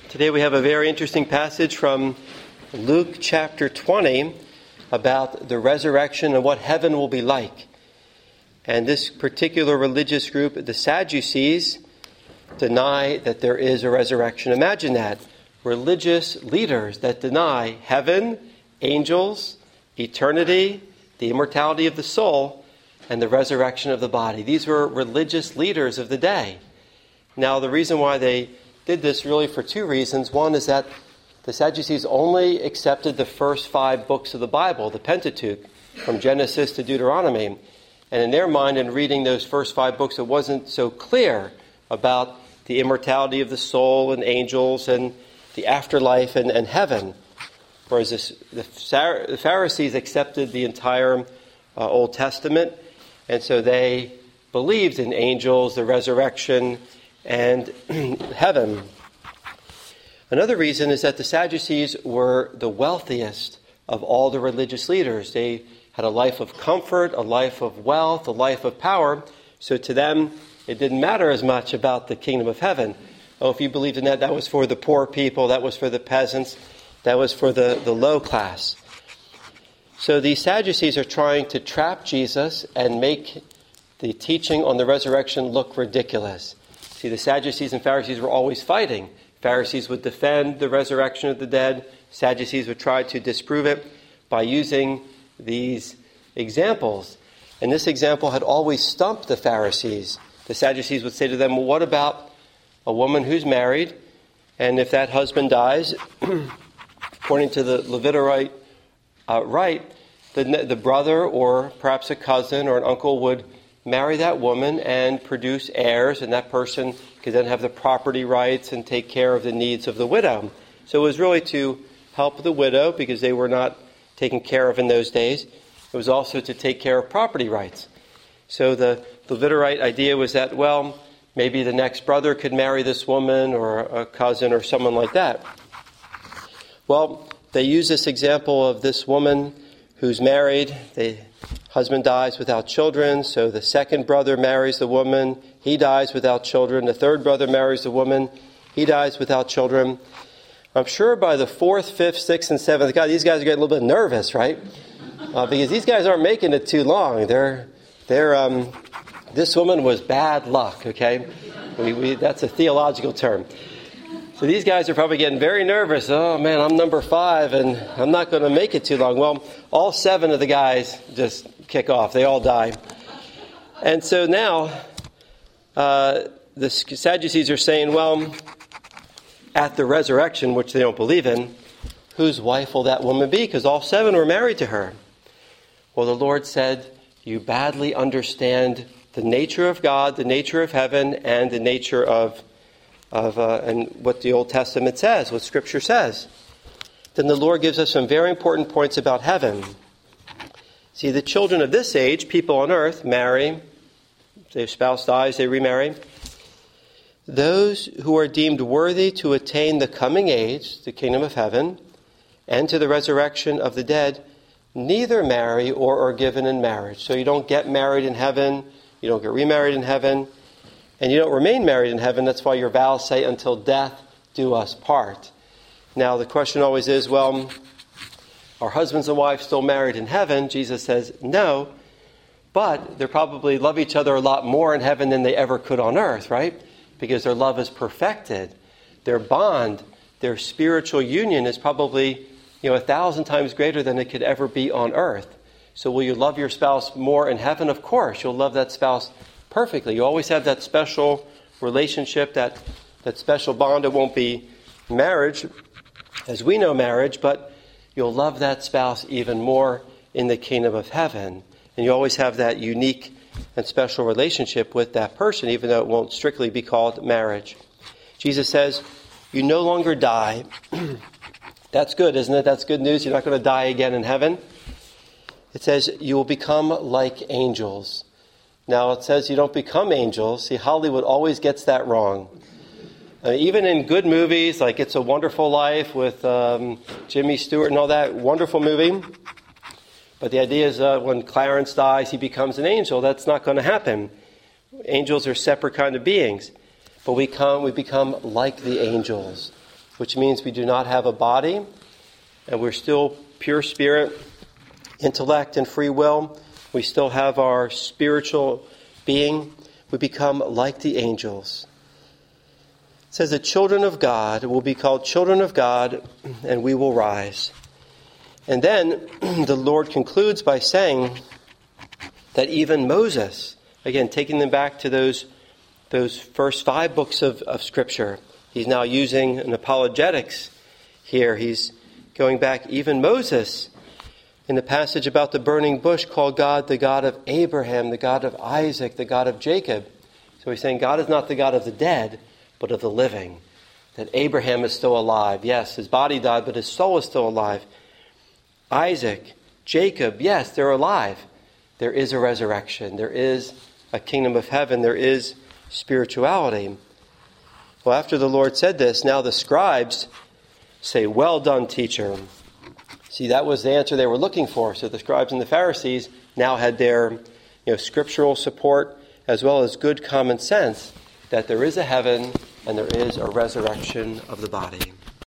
Today we have a very interesting passage from Luke chapter 20 about the resurrection and what heaven will be like. And this particular religious group, the Sadducees, deny that there is a resurrection. Imagine that. Religious leaders that deny heaven, angels, eternity, the immortality of the soul, and the resurrection of the body. These were religious leaders of the day. Now, the reason why they did this really for two reasons. One is that the Sadducees only accepted the first 5 books of the Bible, the Pentateuch, from Genesis to Deuteronomy. And in their mind, in reading those first 5 books, it wasn't so clear about the immortality of the soul and angels and the afterlife and heaven. Whereas the Pharisees accepted the entire Old Testament, and so they believed in angels, the resurrection, and heaven. Another reason is that the Sadducees were the wealthiest of all the religious leaders. They had a life of comfort, a life of wealth, a life of power. So to them, it didn't matter as much about the kingdom of heaven. Oh, if you believed in that, that was for the poor people, that was for the peasants, that was for the low class. So the Sadducees are trying to trap Jesus and make the teaching on the resurrection look ridiculous. See, the Sadducees and Pharisees were always fighting. Pharisees would defend the resurrection of the dead. Sadducees would try to disprove it by using these examples. And this example had always stumped the Pharisees. The Sadducees would say to them, well, what about a woman who's married, and if that husband dies, according to the Levirate rite, the brother or perhaps a cousin or an uncle would marry that woman and produce heirs, and that person could then have the property rights and take care of the needs of the widow. So it was really to help the widow because they were not taken care of in those days. It was also to take care of property rights. So the Levirate idea was that, well, maybe the next brother could marry this woman or a cousin or someone like that. Well, they use this example of this woman who's married. The husband dies without children, so the second brother marries the woman. He dies without children. The third brother marries the woman. He dies without children. I'm sure by the 4th, 5th, 6th, and 7th, God, these guys are getting a little bit nervous, right? Because these guys aren't making it too long. This woman was bad luck, okay? That's a theological term. So these guys are probably getting very nervous. Oh, man, I'm number 5, and I'm not going to make it too long. Well, all 7 of the guys just kick off. They all die. And so now the Sadducees are saying, well, at the resurrection, which they don't believe in, whose wife will that woman be? Because all 7 were married to her. Well, the Lord said, you badly understand the nature of God, the nature of heaven, and the nature of and what the Old Testament says, what Scripture says. Then the Lord gives us some very important points about heaven. See, the children of this age, people on earth, marry. Their spouse dies, they remarry. Those who are deemed worthy to attain the coming age, the kingdom of heaven, and to the resurrection of the dead, neither marry or are given in marriage. So you don't get married in heaven, you don't get remarried in heaven, and you don't remain married in heaven. That's why your vows say, until death do us part. Now, the question always is, well, are husbands and wives still married in heaven? Jesus says, no, but they probably love each other a lot more in heaven than they ever could on earth, right? Because their love is perfected. Their bond, their spiritual union is probably 1,000 times greater than it could ever be on earth. So will you love your spouse more in heaven? Of course, you'll love that spouse perfectly. You always have that special relationship, that special bond. It won't be marriage as we know marriage, but you'll love that spouse even more in the kingdom of heaven. And you always have that unique and special relationship with that person, even though it won't strictly be called marriage. Jesus says, you no longer die. That's good, isn't it? That's good news. You're not going to die again in heaven. It says you will become like angels. Now, it says you don't become angels. See, Hollywood always gets that wrong. Even in good movies, like It's a Wonderful Life with Jimmy Stewart and all that, wonderful movie. But the idea is when Clarence dies, he becomes an angel. That's not going to happen. Angels are separate kind of beings. But we become like the angels. which means we do not have a body, and we're still pure spirit, intellect, and free will. We still have our spiritual being. We become like the angels. It says the children of God will be called children of God, and we will rise. And then the Lord concludes by saying that even Moses, again, taking them back to those first 5 books of Scripture, he's now using an apologetics here. He's going back, even Moses, in the passage about the burning bush, called God the God of Abraham, the God of Isaac, the God of Jacob. So he's saying God is not the God of the dead, but of the living. That Abraham is still alive. Yes, his body died, but his soul is still alive. Isaac, Jacob, yes, they're alive. There is a resurrection. There is a kingdom of heaven. There is spirituality. Well, after the Lord said this, now the scribes say, "Well done, teacher." See, that was the answer they were looking for. So the scribes and the Pharisees now had their scriptural support as well as good common sense that there is a heaven and there is a resurrection of the body.